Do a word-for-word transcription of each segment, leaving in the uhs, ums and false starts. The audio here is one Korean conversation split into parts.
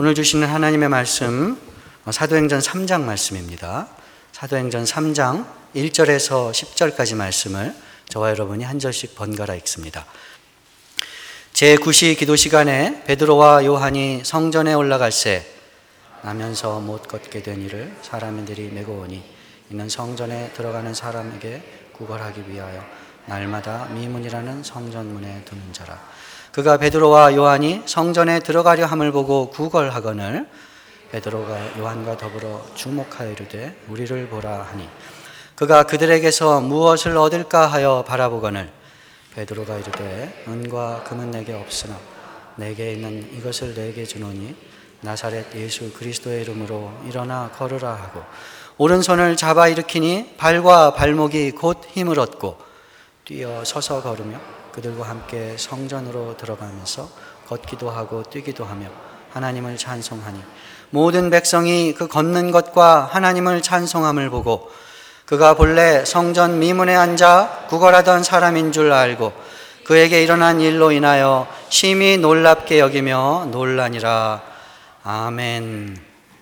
오늘 주시는 하나님의 말씀 사도행전 삼 장 말씀입니다. 사도행전 삼 장 일 절에서 십 절까지 말씀을 저와 여러분이 한 절씩 번갈아 읽습니다. 제구 시 기도 시간에 베드로와 요한이 성전에 올라갈새 나면서 못 걷게 된 이를 사람들이 메고 오니 이는 성전에 들어가는 사람에게 구걸하기 위하여 날마다 미문이라는 성전문에 두는 자라. 그가 베드로와 요한이 성전에 들어가려 함을 보고 구걸하거늘 베드로가 요한과 더불어 주목하여 이르되 우리를 보라 하니 그가 그들에게서 무엇을 얻을까 하여 바라보거늘 베드로가 이르되 은과 금은 내게 없으나 내게 있는 이것을 내게 주노니 나사렛 예수 그리스도의 이름으로 일어나 걸으라 하고 오른손을 잡아 일으키니 발과 발목이 곧 힘을 얻고 뛰어 서서 걸으며 그들과 함께 성전으로 들어가면서 걷기도 하고 뛰기도 하며 하나님을 찬송하니 모든 백성이 그 걷는 것과 하나님을 찬송함을 보고 그가 본래 성전 미문에 앉아 구걸하던 사람인 줄 알고 그에게 일어난 일로 인하여 심히 놀랍게 여기며 놀라니라. 아멘.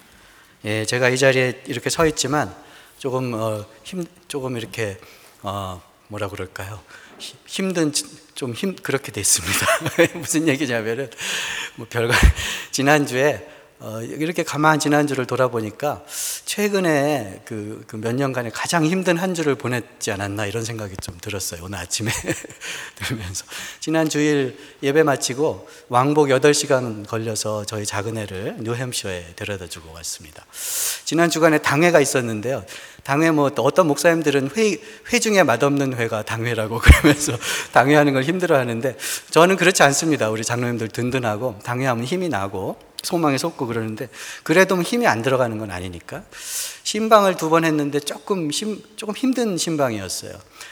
예, 제가 이 자리에 이렇게 서 있지만 조금 어, 힘 조금 이렇게 어, 뭐라 그럴까요? 힘든 좀 힘 그렇게 돼 있습니다. 무슨 얘기냐면은 뭐 별거 지난주에 어, 이렇게 가만 지난주를 돌아보니까 최근에 그, 그 몇 년간에 가장 힘든 한 주를 보냈지 않았나 이런 생각이 좀 들었어요. 오늘 아침에 들으면서 지난 주일 예배 마치고 왕복 여덟 시간 걸려서 저희 작은애를 뉴햄셔에 데려다 주고 왔습니다. 지난 주간에 당회가 있었는데요. 당회 뭐 어떤 목사님들은 회, 회 중에 맛없는 회가 당회라고 그러면서 당회하는 걸 힘들어 하는데 저는 그렇지 않습니다. 우리 장로님들 든든하고 당회하면 힘이 나고 소망에 솟고 그러는데 그래도 힘이 안 들어가는 건 아니니까 신방을 두 번 했는데 조금 힘, 조금 힘든 신방이었어요.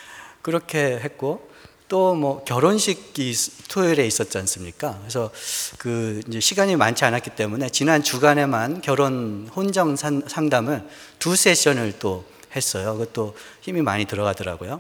그렇게 했고 또 뭐 결혼식이 토요일에 있었지 않습니까? 그래서 그 이제 시간이 많지 않았기 때문에 지난 주간에만 결혼 혼정 상담을 두 세션을 또 했어요. 그것도 힘이 많이 들어가더라고요.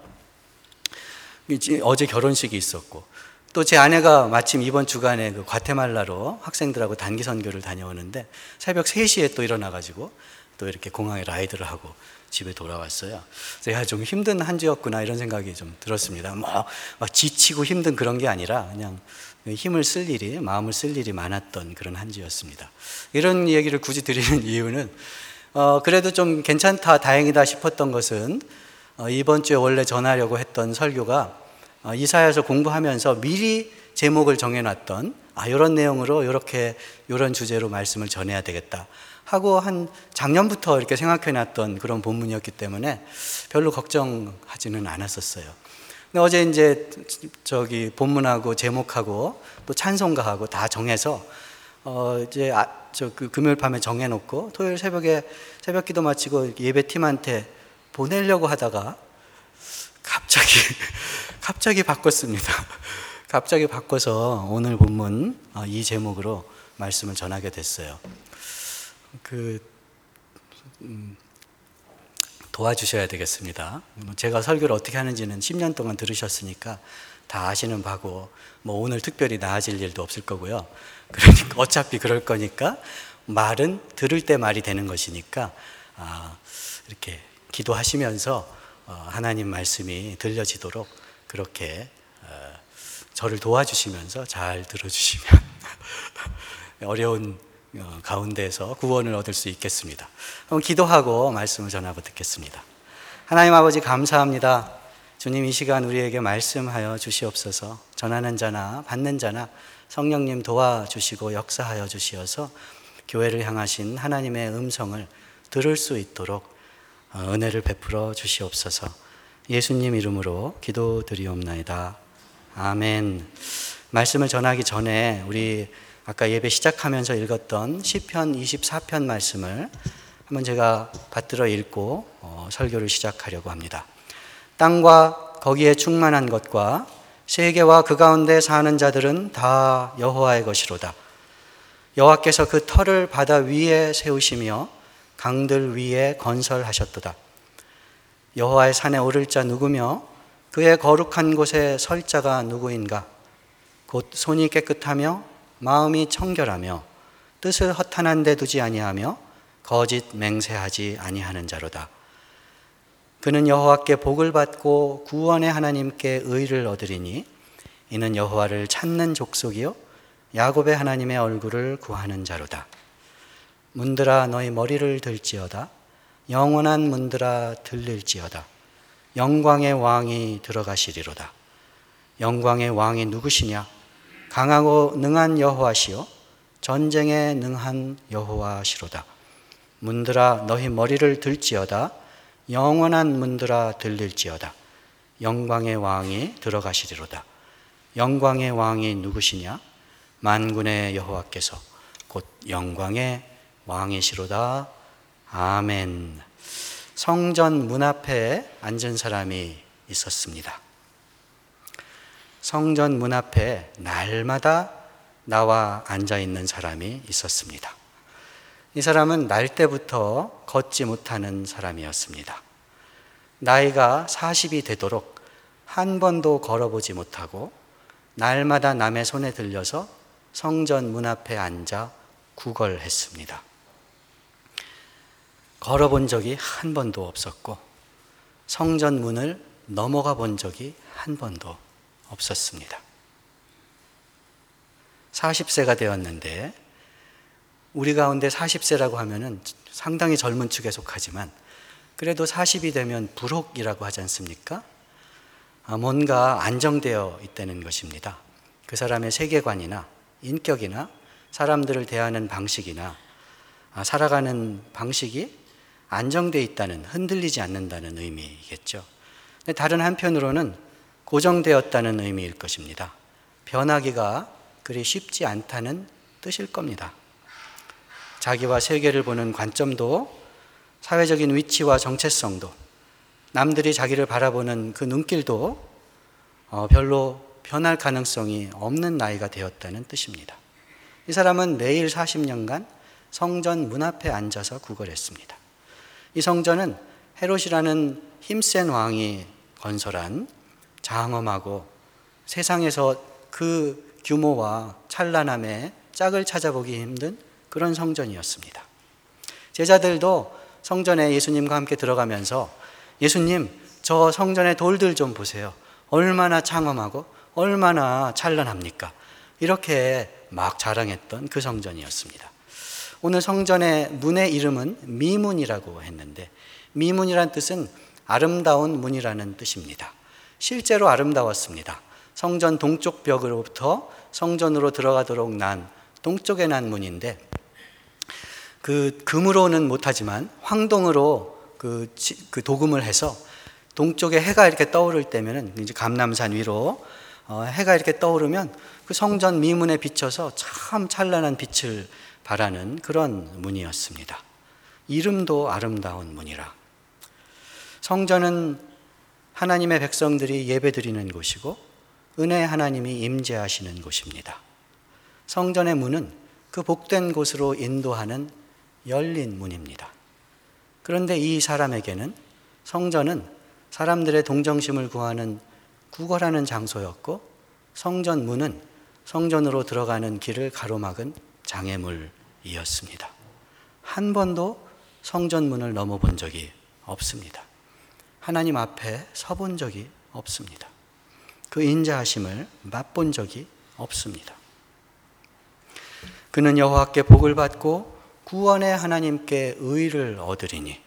어제 결혼식이 있었고 또 제 아내가 마침 이번 주간에 그 과테말라로 학생들하고 단기 선교를 다녀오는데 새벽 세 시에 또 일어나가지고 또 이렇게 공항에 라이드를 하고 집에 돌아왔어요. 제가 좀 힘든 한 주였구나 이런 생각이 좀 들었습니다. 뭐 막 지치고 힘든 그런 게 아니라 그냥 힘을 쓸 일이, 마음을 쓸 일이 많았던 그런 한 주였습니다. 이런 얘기를 굳이 드리는 이유는 어, 그래도 좀 괜찮다, 다행이다 싶었던 것은 어, 이번 주에 원래 전하려고 했던 설교가 어, 이사야서 공부하면서 미리 제목을 정해놨던 아, 이런 내용으로 이렇게 이런 주제로 말씀을 전해야 되겠다 하고 한 작년부터 이렇게 생각해놨던 그런 본문이었기 때문에 별로 걱정하지는 않았었어요. 근데 어제 이제 저기 본문하고 제목하고 또 찬송가하고 다 정해서 어 이제 아, 저 그 금요일 밤에 정해놓고 토요일 새벽에 새벽기도 마치고 예배팀한테 보내려고 하다가 갑자기 갑자기 바꿨습니다. 갑자기 바꿔서 오늘 본문 이 제목으로 말씀을 전하게 됐어요. 그 음, 도와주셔야 되겠습니다. 제가 설교를 어떻게 하는지는 십 년 동안 들으셨으니까 다 아시는 바고 뭐 오늘 특별히 나아질 일도 없을 거고요. 그러니까 어차피 그럴 거니까 말은 들을 때 말이 되는 것이니까 아, 이렇게 기도하시면서 어, 하나님 말씀이 들려지도록 그렇게 어, 저를 도와주시면서 잘 들어주시면 어려운 어, 가운데에서 구원을 얻을 수 있겠습니다. 그럼 기도하고 말씀을 전하고 듣겠습니다. 하나님 아버지 감사합니다. 주님 이 시간 우리에게 말씀하여 주시옵소서. 전하는 자나 받는 자나 성령님 도와주시고 역사하여 주시어서 교회를 향하신 하나님의 음성을 들을 수 있도록 은혜를 베풀어 주시옵소서. 예수님 이름으로 기도드리옵나이다. 아멘. 말씀을 전하기 전에 우리 아까 예배 시작하면서 읽었던 시편 이십사 편 말씀을 한번 제가 받들어 읽고 어, 설교를 시작하려고 합니다. 땅과 거기에 충만한 것과 세계와 그 가운데 사는 자들은 다 여호와의 것이로다. 여호와께서 그 터를 바다 위에 세우시며 강들 위에 건설하셨도다. 여호와의 산에 오를 자 누구며 그의 거룩한 곳에 설 자가 누구인가? 곧 손이 깨끗하며 마음이 청결하며 뜻을 허탄한 데 두지 아니하며 거짓 맹세하지 아니하는 자로다. 그는 여호와께 복을 받고 구원의 하나님께 의를 얻으리니 이는 여호와를 찾는 족속이요 야곱의 하나님의 얼굴을 구하는 자로다. 문들아 너희 머리를 들지어다. 영원한 문들아 들릴지어다. 영광의 왕이 들어가시리로다. 영광의 왕이 누구시냐? 강하고 능한 여호와시요 전쟁에 능한 여호와시로다. 문들아 너희 머리를 들지어다. 영원한 문들아 들릴지어다. 영광의 왕이 들어가시리로다. 영광의 왕이 누구시냐? 만군의 여호와께서 곧 영광의 왕이시로다. 아멘. 성전 문 앞에 앉은 사람이 있었습니다. 성전 문 앞에 날마다 나와 앉아 있는 사람이 있었습니다. 이 사람은 날 때부터 걷지 못하는 사람이었습니다. 나이가 사십이 되도록 한 번도 걸어보지 못하고 날마다 남의 손에 들려서 성전 문 앞에 앉아 구걸했습니다. 걸어본 적이 한 번도 없었고 성전 문을 넘어가 본 적이 한 번도 없었습니다. 사십 세가 되었는데 우리 가운데 사십 세라고 하면은 상당히 젊은 축에 속하지만 그래도 사십이 되면 불혹이라고 하지 않습니까? 뭔가 안정되어 있다는 것입니다. 그 사람의 세계관이나 인격이나 사람들을 대하는 방식이나 살아가는 방식이 안정되어 있다는, 흔들리지 않는다는 의미겠죠. 근데 다른 한편으로는 고정되었다는 의미일 것입니다. 변하기가 그리 쉽지 않다는 뜻일 겁니다. 자기와 세계를 보는 관점도 사회적인 위치와 정체성도 남들이 자기를 바라보는 그 눈길도 별로 변할 가능성이 없는 나이가 되었다는 뜻입니다. 이 사람은 매일 사십 년간 성전 문 앞에 앉아서 구걸했습니다. 이 성전은 헤롯이라는 힘센 왕이 건설한 장엄하고 세상에서 그 규모와 찬란함의 짝을 찾아보기 힘든 그런 성전이었습니다. 제자들도 성전에 예수님과 함께 들어가면서 예수님, 저 성전의 돌들 좀 보세요. 얼마나 장엄하고 얼마나 찬란합니까? 이렇게 막 자랑했던 그 성전이었습니다. 오늘 성전의 문의 이름은 미문이라고 했는데 미문이란 뜻은 아름다운 문이라는 뜻입니다. 실제로 아름다웠습니다. 성전 동쪽 벽으로부터 성전으로 들어가도록 난 동쪽에 난 문인데 그 금으로는 못하지만 황동으로 그, 그 도금을 해서 동쪽에 해가 이렇게 떠오를 때면은 이제 감람산 위로 어, 해가 이렇게 떠오르면 그 성전 미문에 비쳐서 참 찬란한 빛을 발하는 그런 문이었습니다. 이름도 아름다운 문이라. 성전은 하나님의 백성들이 예배드리는 곳이고 은혜 하나님이 임재하시는 곳입니다. 성전의 문은 그 복된 곳으로 인도하는 열린 문입니다. 그런데 이 사람에게는 성전은 사람들의 동정심을 구하는 구걸하는 장소였고 성전 문은 성전으로 들어가는 길을 가로막은 장애물이었습니다. 한 번도 성전 문을 넘어본 적이 없습니다. 하나님 앞에 서본 적이 없습니다. 그 인자하심을 맛본 적이 없습니다. 그는 여호와께 복을 받고 구원의 하나님께 의를 얻으리니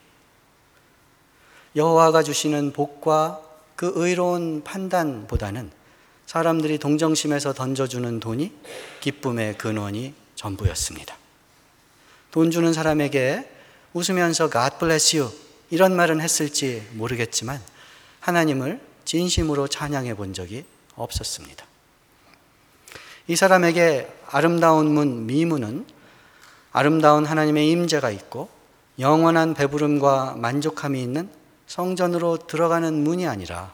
여호와가 주시는 복과 그 의로운 판단보다는 사람들이 동정심에서 던져주는 돈이 기쁨의 근원이 전부였습니다. 돈 주는 사람에게 웃으면서 God bless you 이런 말은 했을지 모르겠지만 하나님을 진심으로 찬양해 본 적이 없었습니다. 이 사람에게 아름다운 문 미문은 아름다운 하나님의 임재가 있고 영원한 배부름과 만족함이 있는 성전으로 들어가는 문이 아니라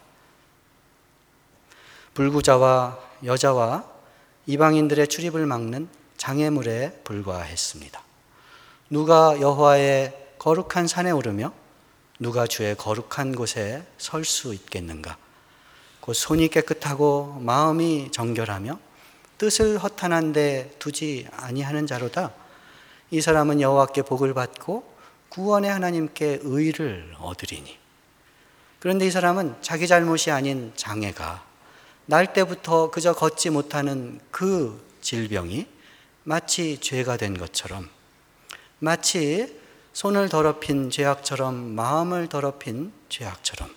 불구자와 여자와 이방인들의 출입을 막는 장애물에 불과했습니다. 누가 여호와의 거룩한 산에 오르며 누가 주의 거룩한 곳에 설 수 있겠는가? 곧 손이 깨끗하고 마음이 정결하며 뜻을 허탄한 데 두지 아니하는 자로다. 이 사람은 여호와께 복을 받고 구원의 하나님께 의를 얻으리니. 그런데 이 사람은 자기 잘못이 아닌 장애가 날 때부터 그저 걷지 못하는 그 질병이 마치 죄가 된 것처럼, 마치 손을 더럽힌 죄악처럼, 마음을 더럽힌 죄악처럼,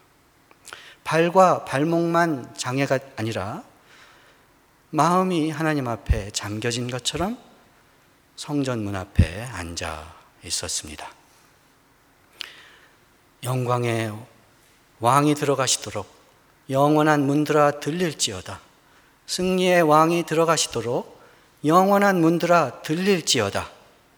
발과 발목만 장애가 아니라 마음이 하나님 앞에 잠겨진 것처럼 성전 문 앞에 앉아 있었습니다. 영광의 왕이 들어가시도록 영원한 문들아 들릴지어다. 승리의 왕이 들어가시도록 영원한 문들아 들릴지어다.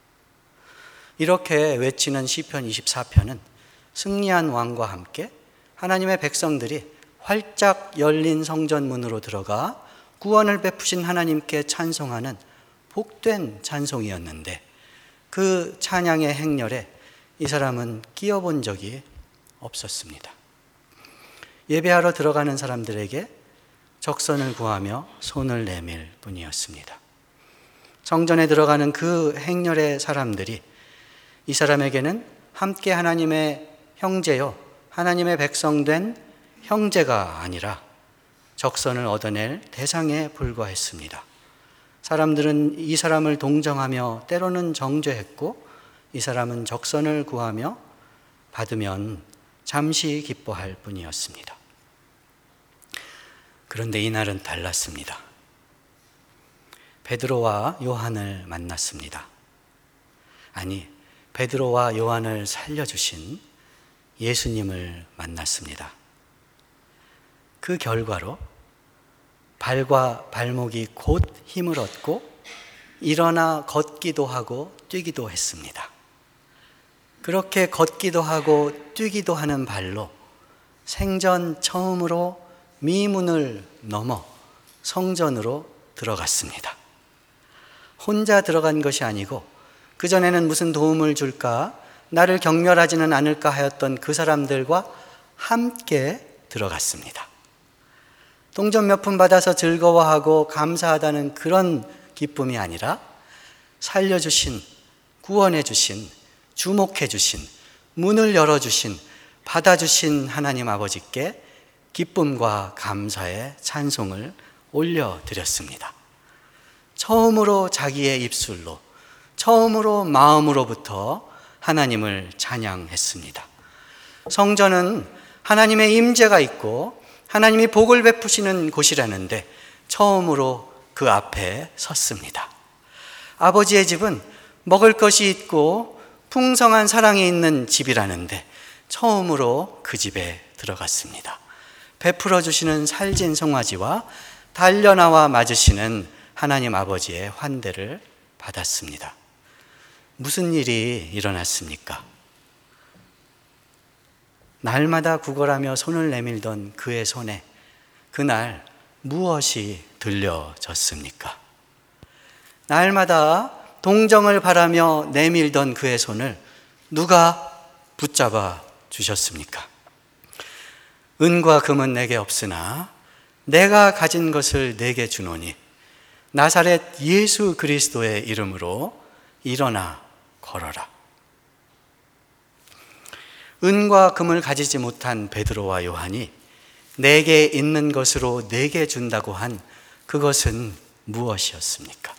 이렇게 외치는 시편 이십사 편은 승리한 왕과 함께 하나님의 백성들이 활짝 열린 성전 문으로 들어가 구원을 베푸신 하나님께 찬송하는 복된 찬송이었는데, 그 찬양의 행렬에 이 사람은 끼어본 적이 없었습니다. 예배하러 들어가는 사람들에게 적선을 구하며 손을 내밀 뿐이었습니다. 성전에 들어가는 그 행렬의 사람들이 이 사람에게는 함께 하나님의 형제요, 하나님의 백성된 형제가 아니라 적선을 얻어낼 대상에 불과했습니다. 사람들은 이 사람을 동정하며 때로는 정죄했고, 이 사람은 적선을 구하며 받으면 잠시 기뻐할 뿐이었습니다. 그런데 이날은 달랐습니다. 베드로와 요한을 만났습니다. 아니, 베드로와 요한을 살려주신 예수님을 만났습니다. 그 결과로 발과 발목이 곧 힘을 얻고 일어나 걷기도 하고 뛰기도 했습니다. 그렇게 걷기도 하고 뛰기도 하는 발로 생전 처음으로 미문을 넘어 성전으로 들어갔습니다. 혼자 들어간 것이 아니고 그전에는 무슨 도움을 줄까, 나를 경멸하지는 않을까 하였던 그 사람들과 함께 들어갔습니다. 동전 몇 푼 받아서 즐거워하고 감사하다는 그런 기쁨이 아니라 살려주신, 구원해주신, 주목해주신, 문을 열어주신, 받아주신 하나님 아버지께 기쁨과 감사의 찬송을 올려드렸습니다. 처음으로 자기의 입술로, 처음으로 마음으로부터 하나님을 찬양했습니다. 성전은 하나님의 임재가 있고 하나님이 복을 베푸시는 곳이라는데 처음으로 그 앞에 섰습니다. 아버지의 집은 먹을 것이 있고 풍성한 사랑이 있는 집이라는데 처음으로 그 집에 들어갔습니다. 베풀어 주시는 살진 송아지와 달려나와 맞으시는 하나님 아버지의 환대를 받았습니다. 무슨 일이 일어났습니까? 날마다 구걸하며 손을 내밀던 그의 손에 그날 무엇이 들려졌습니까? 날마다 동정을 바라며 내밀던 그의 손을 누가 붙잡아 주셨습니까? 은과 금은 내게 없으나 내가 가진 것을 내게 주노니 나사렛 예수 그리스도의 이름으로 일어나 걸어라. 은과 금을 가지지 못한 베드로와 요한이 내게 있는 것으로 내게 준다고 한 그것은 무엇이었습니까?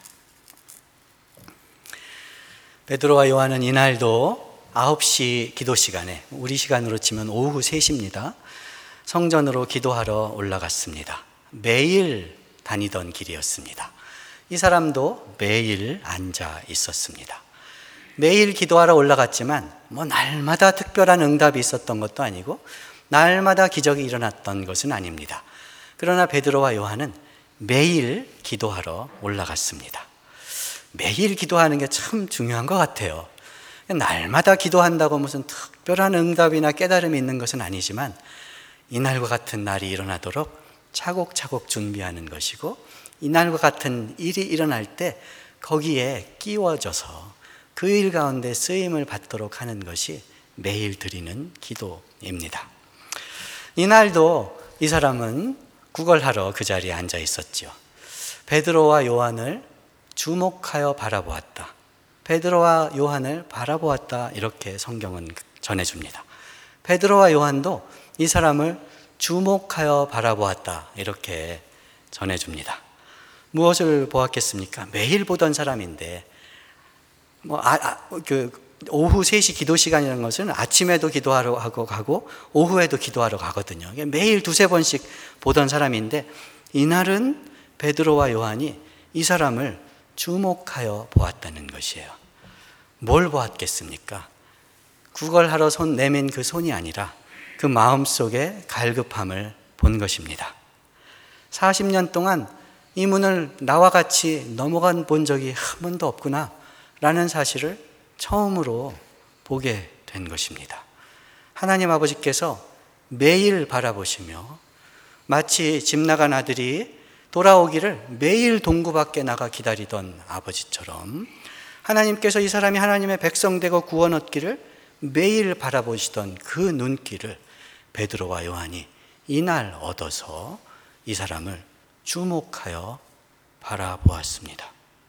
베드로와 요한은 이날도 아홉 시 기도 시간에, 우리 시간으로 치면 오후 세 시입니다. 성전으로 기도하러 올라갔습니다. 매일 다니던 길이었습니다. 이 사람도 매일 앉아 있었습니다. 매일 기도하러 올라갔지만 뭐 날마다 특별한 응답이 있었던 것도 아니고 날마다 기적이 일어났던 것은 아닙니다. 그러나 베드로와 요한은 매일 기도하러 올라갔습니다. 매일 기도하는 게 참 중요한 것 같아요. 날마다 기도한다고 무슨 특별한 응답이나 깨달음이 있는 것은 아니지만 이날과 같은 날이 일어나도록 차곡차곡 준비하는 것이고, 이날과 같은 일이 일어날 때 거기에 끼워져서 그 일 가운데 쓰임을 받도록 하는 것이 매일 드리는 기도입니다. 이날도 이 사람은 구걸하러 그 자리에 앉아 있었지요. 베드로와 요한을 주목하여 바라보았다. 베드로와 요한을 바라보았다, 이렇게 성경은 전해줍니다. 베드로와 요한도 이 사람을 주목하여 바라보았다, 이렇게 전해줍니다. 무엇을 보았겠습니까? 매일 보던 사람인데, 뭐, 아, 아, 그, 오후 세 시 기도 시간이라는 것은 아침에도 기도하러 하고 가고, 오후에도 기도하러 가거든요. 매일 두세 번씩 보던 사람인데, 이날은 베드로와 요한이 이 사람을 주목하여 보았다는 것이에요. 뭘 보았겠습니까? 구걸하러 손 내민 그 손이 아니라 그 마음속의 갈급함을 본 것입니다. 사십 년 동안 이 문을 나와 같이 넘어간 본 적이 한 번도 없구나 라는 사실을 처음으로 보게 된 것입니다. 하나님 아버지께서 매일 바라보시며 마치 집 나간 아들이 돌아오기를 매일 동구 밖에 나가 기다리던 아버지처럼 하나님께서 이 사람이 하나님의 백성 되고 구원 얻기를 매일 바라보시던 그 눈길을 베드로와 요한이 이날 얻어서 이 사람을 주목하여 바라보았습니다.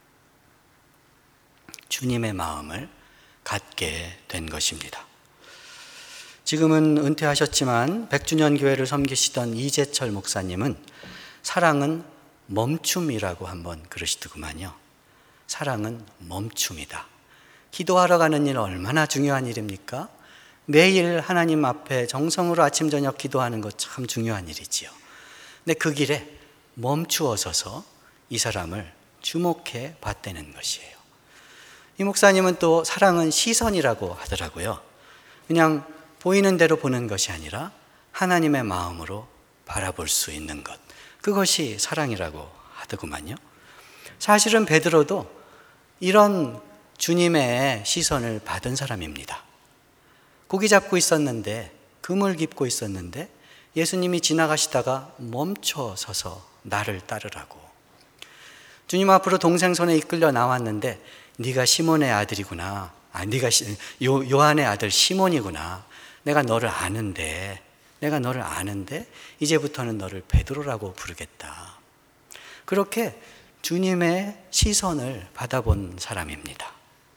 주님의 마음을 갖게 된 것입니다. 지금은 은퇴하셨지만 백 주년 교회를 섬기시던 이재철 목사님은 사랑은 멈춤이라고 한번 그러시더구만요. 사랑은 멈춤이다. 기도하러 가는 일 얼마나 중요한 일입니까? 매일 하나님 앞에 정성으로 아침 저녁 기도하는 것 참 중요한 일이지요. 근데 그 길에 멈추어 서서 이 사람을 주목해 봤다는 것이에요. 이 목사님은 또 사랑은 시선이라고 하더라고요. 그냥 보이는 대로 보는 것이 아니라 하나님의 마음으로 바라볼 수 있는 것, 그것이 사랑이라고 하더구만요. 사실은 베드로도 이런 주님의 시선을 받은 사람입니다. 고기 잡고 있었는데, 그물 깁고 있었는데 예수님이 지나가시다가 멈춰 서서 나를 따르라고. 주님 앞으로 동생 손에 이끌려 나왔는데 네가 시몬의 아들이구나. 아, 네가 요, 요한의 아들 시몬이구나. 내가 너를 아는데, 내가 너를 아는데 이제부터는 너를 베드로라고 부르겠다. 그렇게 주님의 시선을 받아본 사람입니다.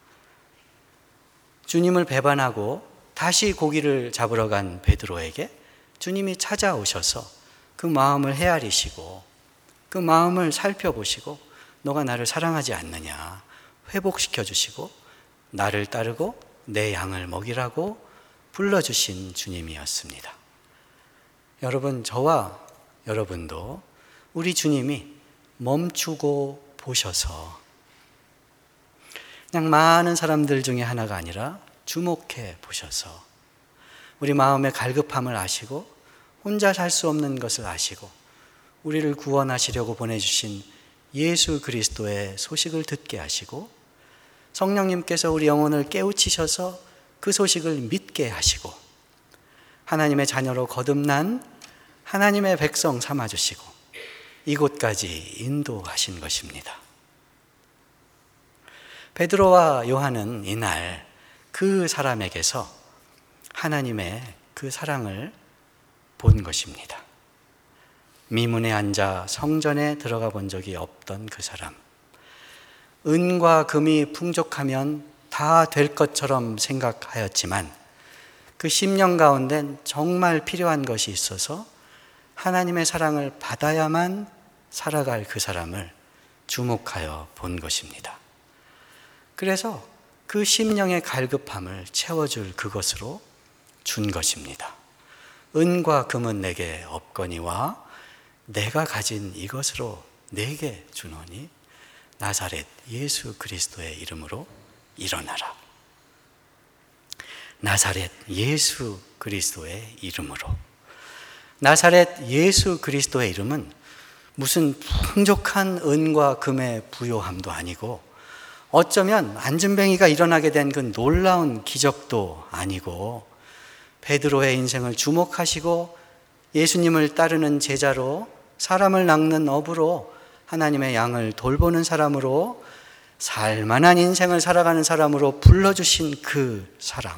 주님을 배반하고 다시 고기를 잡으러 간 베드로에게 주님이 찾아오셔서 그 마음을 헤아리시고 그 마음을 살펴보시고 너가 나를 사랑하지 않느냐 회복시켜 주시고 나를 따르고 내 양을 먹이라고 불러주신 주님이었습니다. 여러분, 저와 여러분도 우리 주님이 멈추고 보셔서 그냥 많은 사람들 중에 하나가 아니라 주목해 보셔서 우리 마음의 갈급함을 아시고 혼자 살 수 없는 것을 아시고 우리를 구원하시려고 보내주신 예수 그리스도의 소식을 듣게 하시고 성령님께서 우리 영혼을 깨우치셔서 그 소식을 믿게 하시고 하나님의 자녀로 거듭난 하나님의 백성 삼아주시고 이곳까지 인도하신 것입니다. 베드로와 요한은 이날 그 사람에게서 하나님의 그 사랑을 본 것입니다. 미문에 앉아 성전에 들어가 본 적이 없던 그 사람, 은과 금이 풍족하면 다 될 것처럼 생각하였지만 그 심령 가운데 정말 필요한 것이 있어서 하나님의 사랑을 받아야만 살아갈 그 사람을 주목하여 본 것입니다. 그래서 그 심령의 갈급함을 채워줄 그것으로 준 것입니다. 은과 금은 내게 없거니와 내가 가진 이것으로 내게 주노니 나사렛 예수 그리스도의 이름으로 일어나라. 나사렛 예수 그리스도의 이름으로. 나사렛 예수 그리스도의 이름은 무슨 풍족한 은과 금의 부요함도 아니고 어쩌면 안진뱅이가 일어나게 된 그 놀라운 기적도 아니고 베드로의 인생을 주목하시고 예수님을 따르는 제자로 사람을 낚는 어부로 하나님의 양을 돌보는 사람으로 살만한 인생을 살아가는 사람으로 불러주신 그 사랑,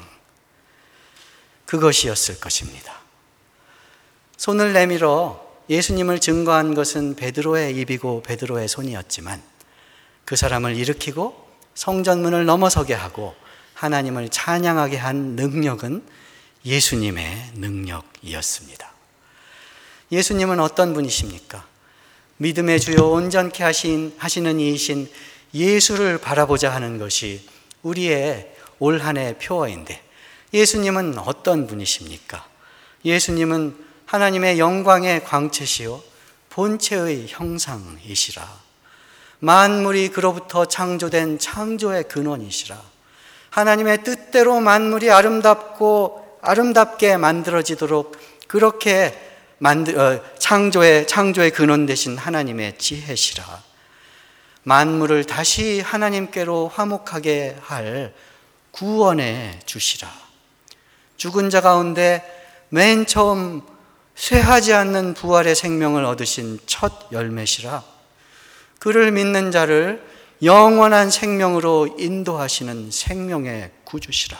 그것이었을 것입니다. 손을 내밀어 예수님을 증거한 것은 베드로의 입이고 베드로의 손이었지만 그 사람을 일으키고 성전문을 넘어서게 하고 하나님을 찬양하게 한 능력은 예수님의 능력이었습니다. 예수님은 어떤 분이십니까? 믿음의 주요 온전케 하신, 하시는 이이신 예수를 바라보자 하는 것이 우리의 올 한 해 표어인데, 예수님은 어떤 분이십니까? 예수님은 하나님의 영광의 광채시요 본체의 형상이시라. 만물이 그로부터 창조된 창조의 근원이시라. 하나님의 뜻대로 만물이 아름답고 아름답게 만들어지도록 그렇게 만들, 어, 창조의, 창조의 근원 되신 하나님의 지혜시라. 만물을 다시 하나님께로 화목하게 할 구원의 주시라. 죽은 자 가운데 맨 처음 쇠하지 않는 부활의 생명을 얻으신 첫 열매시라. 그를 믿는 자를 영원한 생명으로 인도하시는 생명의 구주시라.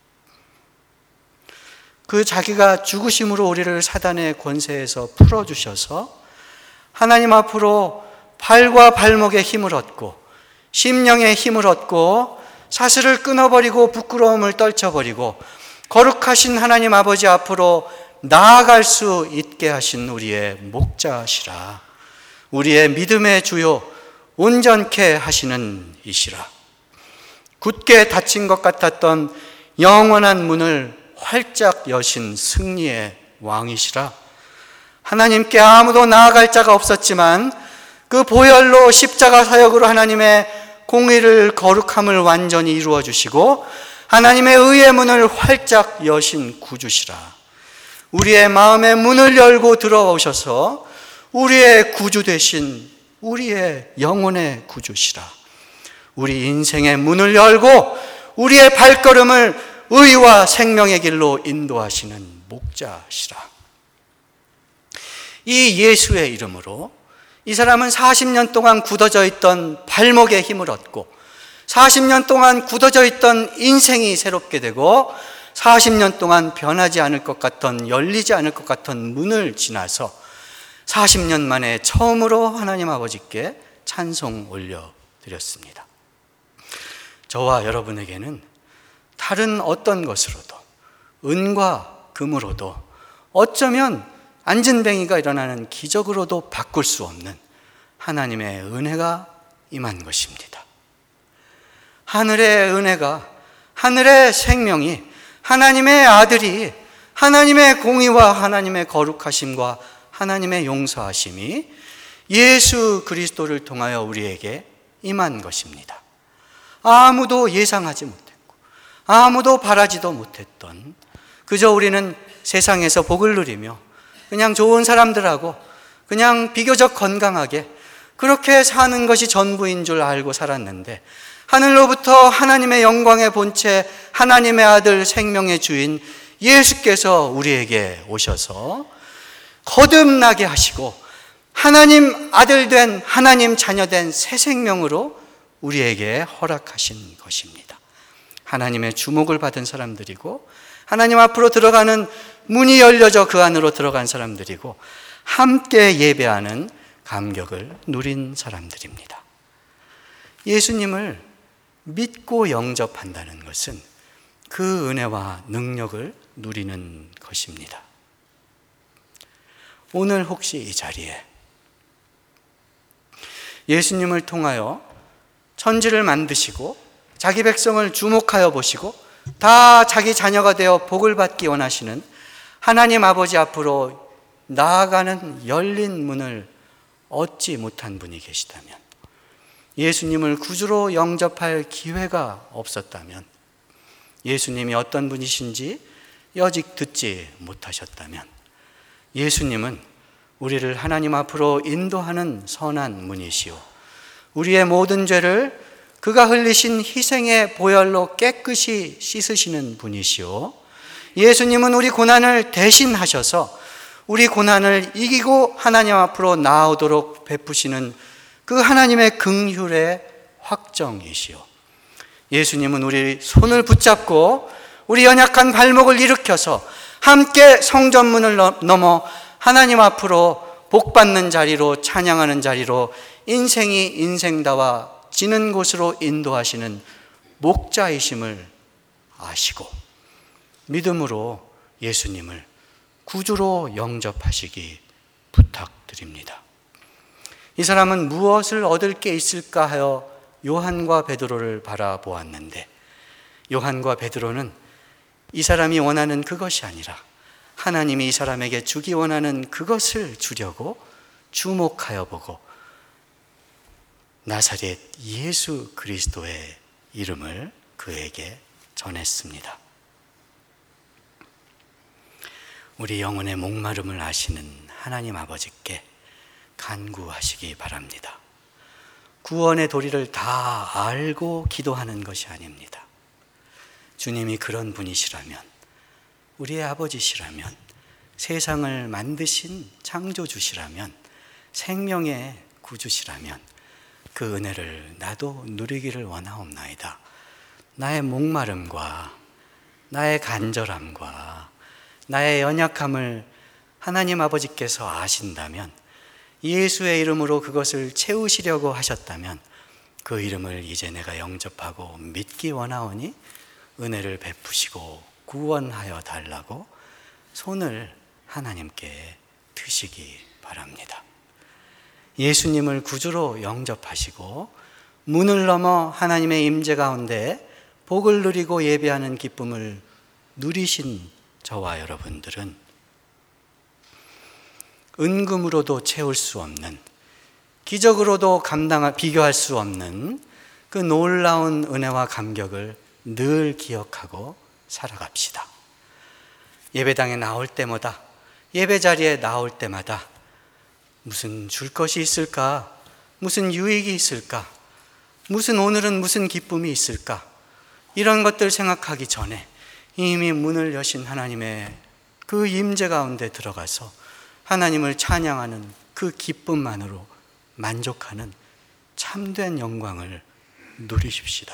그 자기가 죽으심으로 우리를 사단의 권세에서 풀어주셔서 하나님 앞으로 발과 발목에 힘을 얻고 심령에 힘을 얻고 사슬을 끊어버리고 부끄러움을 떨쳐버리고 거룩하신 하나님 아버지 앞으로 나아갈 수 있게 하신 우리의 목자시라. 우리의 믿음의 주요 온전케 하시는 이시라. 굳게 닫힌 것 같았던 영원한 문을 활짝 여신 승리의 왕이시라. 하나님께 아무도 나아갈 자가 없었지만 그 보혈로 십자가 사역으로 하나님의 공의를 거룩함을 완전히 이루어 주시고 하나님의 의의 문을 활짝 여신 구주시라. 우리의 마음의 문을 열고 들어오셔서 우리의 구주 되신 우리의 영혼의 구주시라. 우리 인생의 문을 열고 우리의 발걸음을 의와 생명의 길로 인도하시는 목자시라. 이 예수의 이름으로 이 사람은 사십 년 동안 굳어져 있던 발목에 힘을 얻고 사십 년 동안 굳어져 있던 인생이 새롭게 되고 사십 년 동안 변하지 않을 것 같던, 열리지 않을 것 같던 문을 지나서 사십 년 만에 처음으로 하나님 아버지께 찬송 올려드렸습니다. 저와 여러분에게는 다른 어떤 것으로도, 은과 금으로도, 어쩌면 안진뱅이가 일어나는 기적으로도 바꿀 수 없는 하나님의 은혜가 임한 것입니다. 하늘의 은혜가, 하늘의 생명이, 하나님의 아들이, 하나님의 공의와 하나님의 거룩하심과 하나님의 용서하심이 예수 그리스도를 통하여 우리에게 임한 것입니다. 아무도 예상하지 못했고 아무도 바라지도 못했던, 그저 우리는 세상에서 복을 누리며 그냥 좋은 사람들하고 그냥 비교적 건강하게 그렇게 사는 것이 전부인 줄 알고 살았는데, 하늘로부터 하나님의 영광의 본체, 하나님의 아들, 생명의 주인 예수께서 우리에게 오셔서 거듭나게 하시고 하나님 아들 된, 하나님 자녀 된 새 생명으로 우리에게 허락하신 것입니다. 하나님의 주목을 받은 사람들이고 하나님 앞으로 들어가는 문이 열려져 그 안으로 들어간 사람들이고 함께 예배하는 감격을 누린 사람들입니다. 예수님을 믿고 영접한다는 것은 그 은혜와 능력을 누리는 것입니다. 오늘 혹시 이 자리에 예수님을 통하여 천지를 만드시고 자기 백성을 주목하여 보시고 다 자기 자녀가 되어 복을 받기 원하시는 하나님 아버지 앞으로 나아가는 열린 문을 얻지 못한 분이 계시다면, 예수님을 구주로 영접할 기회가 없었다면, 예수님이 어떤 분이신지 여직 듣지 못하셨다면, 예수님은 우리를 하나님 앞으로 인도하는 선한 문이시오, 우리의 모든 죄를 그가 흘리신 희생의 보혈로 깨끗이 씻으시는 분이시오, 예수님은 우리 고난을 대신하셔서 우리 고난을 이기고 하나님 앞으로 나아오도록 베푸시는 그 하나님의 긍휼의 확정이시오, 예수님은 우리 손을 붙잡고 우리 연약한 발목을 일으켜서 함께 성전문을 넘어 하나님 앞으로 복받는 자리로, 찬양하는 자리로 인생이 인생다와 지는 곳으로 인도하시는 목자이심을 아시고 믿음으로 예수님을 구주로 영접하시기 부탁드립니다. 이 사람은 무엇을 얻을 게 있을까 하여 요한과 베드로를 바라보았는데, 요한과 베드로는 이 사람이 원하는 그것이 아니라 하나님이 이 사람에게 주기 원하는 그것을 주려고 주목하여 보고 나사렛 예수 그리스도의 이름을 그에게 전했습니다. 우리 영혼의 목마름을 아시는 하나님 아버지께 간구하시기 바랍니다. 구원의 도리를 다 알고 기도하는 것이 아닙니다. 주님이 그런 분이시라면, 우리의 아버지시라면, 세상을 만드신 창조주시라면, 생명의 구주시라면 그 은혜를 나도 누리기를 원하옵나이다. 나의 목마름과 나의 간절함과 나의 연약함을 하나님 아버지께서 아신다면, 예수의 이름으로 그것을 채우시려고 하셨다면 그 이름을 이제 내가 영접하고 믿기 원하오니 은혜를 베푸시고 구원하여 달라고 손을 하나님께 드시기 바랍니다. 예수님을 구주로 영접하시고 문을 넘어 하나님의 임재 가운데 복을 누리고 예배하는 기쁨을 누리신 저와 여러분들은 은금으로도 채울 수 없는, 기적으로도 감당할, 비교할 수 없는 그 놀라운 은혜와 감격을 늘 기억하고 살아갑시다. 예배당에 나올 때마다, 예배 자리에 나올 때마다 무슨 줄 것이 있을까? 무슨 유익이 있을까? 무슨 오늘은 무슨 기쁨이 있을까? 이런 것들 생각하기 전에 이미 문을 여신 하나님의 그 임재 가운데 들어가서 하나님을 찬양하는 그 기쁨만으로 만족하는 참된 영광을 누리십시다.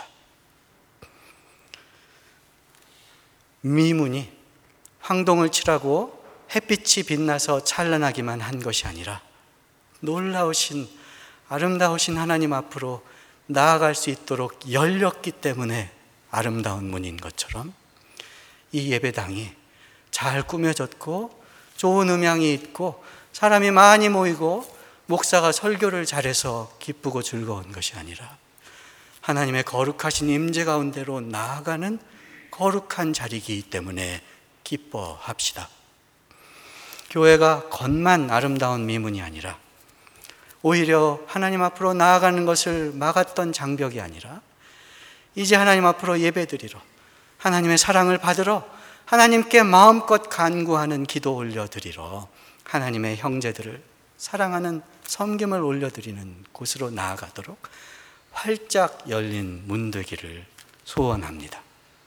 미문이 황동을 칠하고 햇빛이 빛나서 찬란하기만 한 것이 아니라 놀라우신 아름다우신 하나님 앞으로 나아갈 수 있도록 열렸기 때문에 아름다운 문인 것처럼 이 예배당이 잘 꾸며졌고 좋은 음향이 있고 사람이 많이 모이고 목사가 설교를 잘해서 기쁘고 즐거운 것이 아니라 하나님의 거룩하신 임재 가운데로 나아가는 거룩한 자리이기 때문에 기뻐합시다. 교회가 겉만 아름다운 미문이 아니라 오히려 하나님 앞으로 나아가는 것을 막았던 장벽이 아니라 이제 하나님 앞으로 예배드리러, 하나님의 사랑을 받으러, 하나님께 마음껏 간구하는 기도 올려드리러, 하나님의 형제들을 사랑하는 섬김을 올려드리는 곳으로 나아가도록 활짝 열린 문 되기를 소원합니다.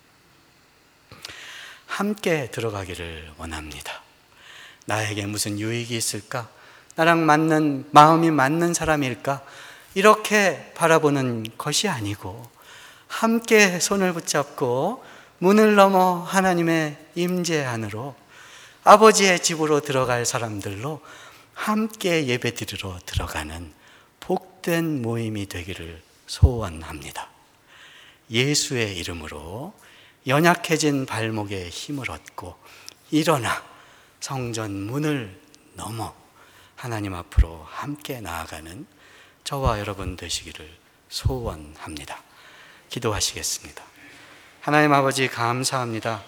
함께 들어가기를 원합니다. 나에게 무슨 유익이 있을까? 나랑 맞는, 마음이 맞는 사람일까? 이렇게 바라보는 것이 아니고 함께 손을 붙잡고 문을 넘어 하나님의 임재 안으로 아버지의 집으로 들어갈 사람들로 함께 예배드리러 들어가는 복된 모임이 되기를 소원합니다. 예수의 이름으로 연약해진 발목에 힘을 얻고 일어나 성전 문을 넘어 하나님 앞으로 함께 나아가는 저와 여러분 되시기를 소원합니다. 기도하시겠습니다. 하나님 아버지 감사합니다.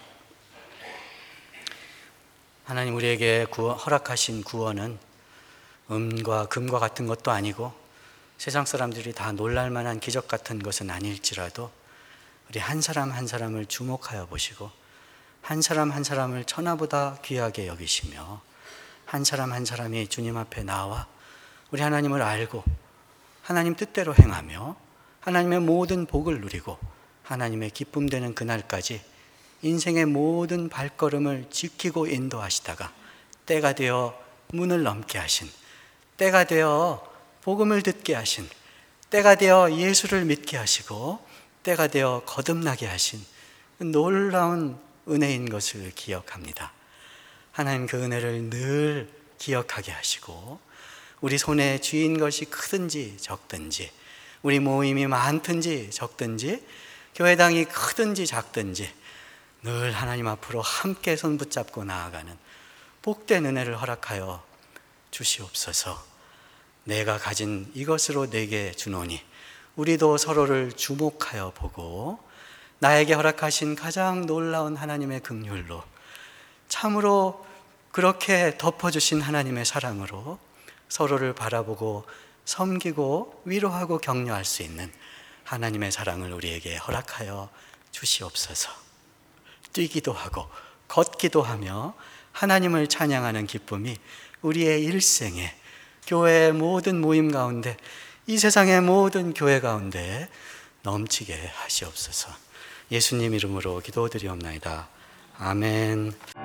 하나님 우리에게 구원, 허락하신 구원은 음과 금과 같은 것도 아니고 세상 사람들이 다 놀랄만한 기적 같은 것은 아닐지라도 우리 한 사람 한 사람을 주목하여 보시고 한 사람 한 사람을 천하보다 귀하게 여기시며 한 사람 한 사람이 주님 앞에 나와 우리 하나님을 알고 하나님 뜻대로 행하며 하나님의 모든 복을 누리고 하나님의 기쁨 되는 그날까지 인생의 모든 발걸음을 지키고 인도하시다가 때가 되어 문을 넘게 하신, 때가 되어 복음을 듣게 하신, 때가 되어 예수를 믿게 하시고 때가 되어 거듭나게 하신 놀라운 은혜인 것을 기억합니다. 하나님 그 은혜를 늘 기억하게 하시고 우리 손에 쥐인 것이 크든지 적든지 우리 모임이 많든지 적든지, 교회당이 크든지 작든지 늘 하나님 앞으로 함께 손 붙잡고 나아가는 복된 은혜를 허락하여 주시옵소서. 내가 가진 이것으로 내게 주노니 우리도 서로를 주목하여 보고 나에게 허락하신 가장 놀라운 하나님의 긍휼로, 참으로 그렇게 덮어주신 하나님의 사랑으로 서로를 바라보고 섬기고 위로하고 격려할 수 있는 하나님의 사랑을 우리에게 허락하여 주시옵소서. 뛰기도 하고 걷기도 하며 하나님을 찬양하는 기쁨이 우리의 일생에, 교회의 모든 모임 가운데, 이 세상의 모든 교회 가운데 넘치게 하시옵소서. 예수님 이름으로 기도드리옵나이다. 아멘.